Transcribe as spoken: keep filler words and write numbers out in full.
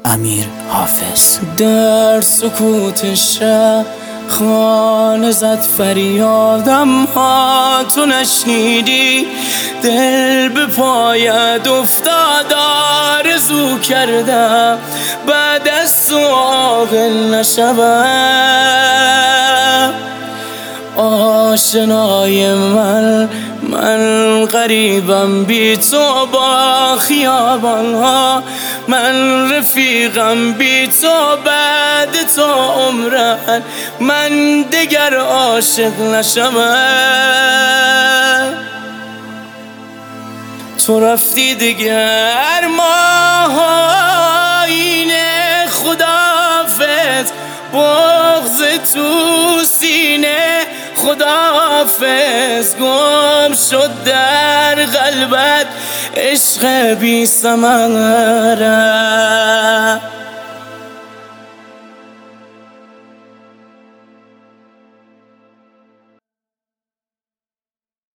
امیر حافظ. در سکوت شب خانه زد فریادم ها تو نشنیدی، دل به پایت افتاد آرزو کردم بعد از تو عاقل نشوم. آشنای من من غریبم بی تو با خیابان ها، من رفیقم بی تو بعد تو عمرن من دگر عاشق نشوم. تو رفتی دگر ماه آینه خداحافظ، بغض تو سینه خداحافظ، گم شد در قلبت عشق بی ثمره.